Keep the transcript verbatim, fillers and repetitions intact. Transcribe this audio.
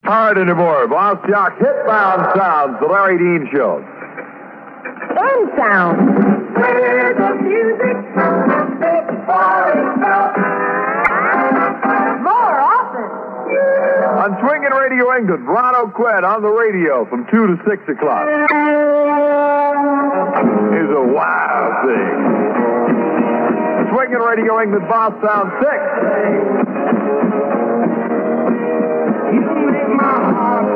Hard anymore. Boss Jock, Hitbound Sounds, the Larry Dean Show. End sound. Where the music is for itself. More often. On Swingin' Radio England, Ron O'Quinn on the radio from two to six o'clock. Is a wild thing. Swingin' Radio England, Boss Sound six. You make my heart